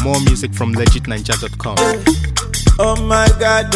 More music from legitninja.com. Oh my God,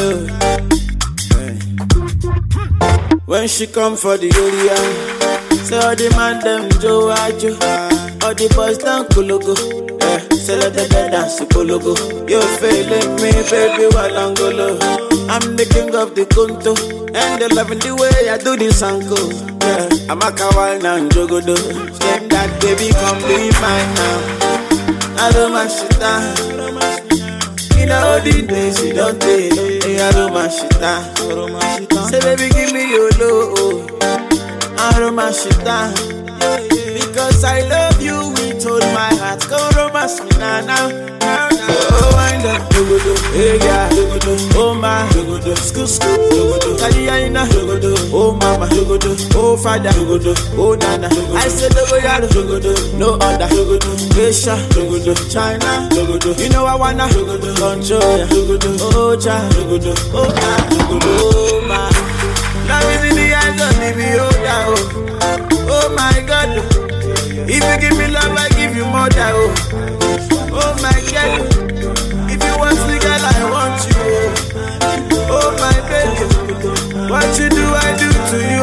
when she come for the area, say all the man them Joe Ajo, all the boys down Kologo, say let the dance Kologo. You feeling me, baby, while Angolo. I'm the king of the Kunto, and they loving the way I do this uncle. I'm a kawaii now, Jogodo. Same that baby, come be mine now. I don't mash it down. In all the days you don't take, I don't mash it down. Say baby, give me your love. I don't mash it down. Because I love you with all my heart. Go romance me now. Oh, wind up, hey yeah, oh my, school, Kaliyaina, oh mama, oh father, oh nana. I said no other, Asia, China, you know I wanna control ya. Oh cha, oh my. Now is in the hands of the beholder. Oh my God, if you give me love, I give you more than oh my God, if you want me, girl, I want you. Oh my baby, what you do, I do to you.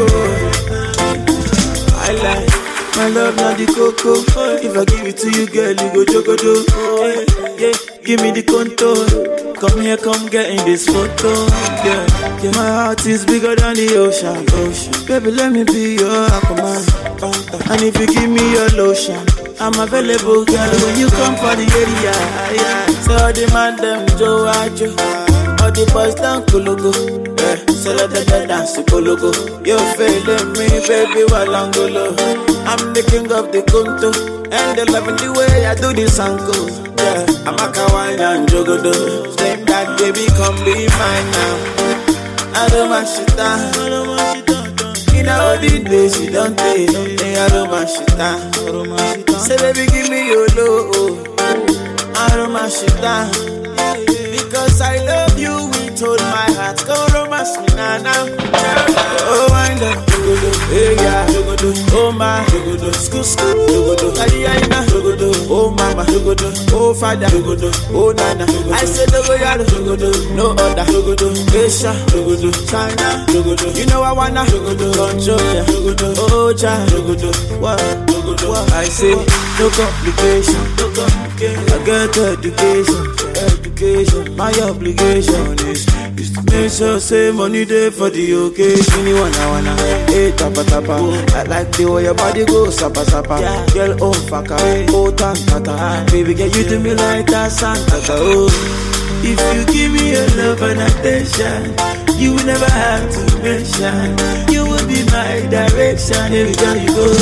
I like my love, not the cocoa. If I give it to you, girl, you go jogodo. Yeah, give me the contour. Come here, come get in this photo. Yeah. My heart is bigger than the ocean. Baby, let me be your aquaman. And if you give me your lotion, I'm available, girl, when you come for the area. So all the man them Joe Ajo, all the boys down Kologo. So let the dance Kologo. You feeling me, baby, while Angolo. I'm the king of the Kunto, and they loving the way I do this uncle. I'm a kawaii and Jogodo. Same that baby, come be mine now. I don't mash it down. In all the days you don't take, I don't mash it down. Say baby, give me your love. I don't mash it down. Because I love you with all my heart. Go romance me now. Oh, wind up, hey yeah, oh my, school, Kaliyaina, oh mama, oh father, oh nana. I said no other, Asia, China, you know I wanna control ya. Oh cha, what? I say no complication, I get education, my obligation is to make sure say money there for the occasion. You wanna, hey tapa. I like the way your body goes, sapa. Girl, oh faka, oh tanta. Baby, girl, you do me like that Santa. Oh, if you give me your love and attention, you will never have to mention. You will be my direction every time you go.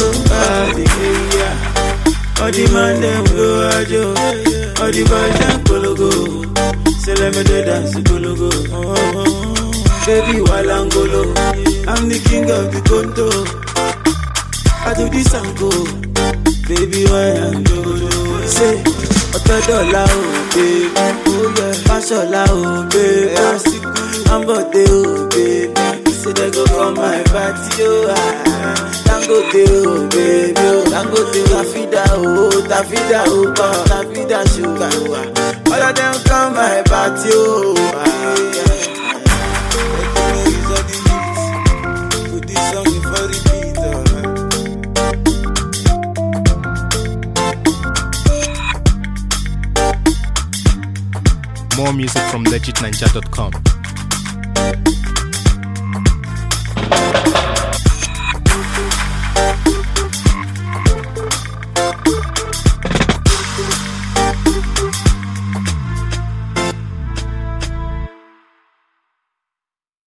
All the man them go Ajo, all the boys them Kologo. Say let me do dance Kologo. Baby, while Angolo, I'm the king of the Kunto. I do this and go. Baby, while Angolo. Say, $100, oh baby, oh yeah. Fashola, oh baby, I'm about to, oh baby. Say they go come my party, oh Dangote, oh baby, oh Dangote, Tafida, oh Tafida, sugar, oh. All of them come my party, oh put this song in for repeat, More music from legitninja.com.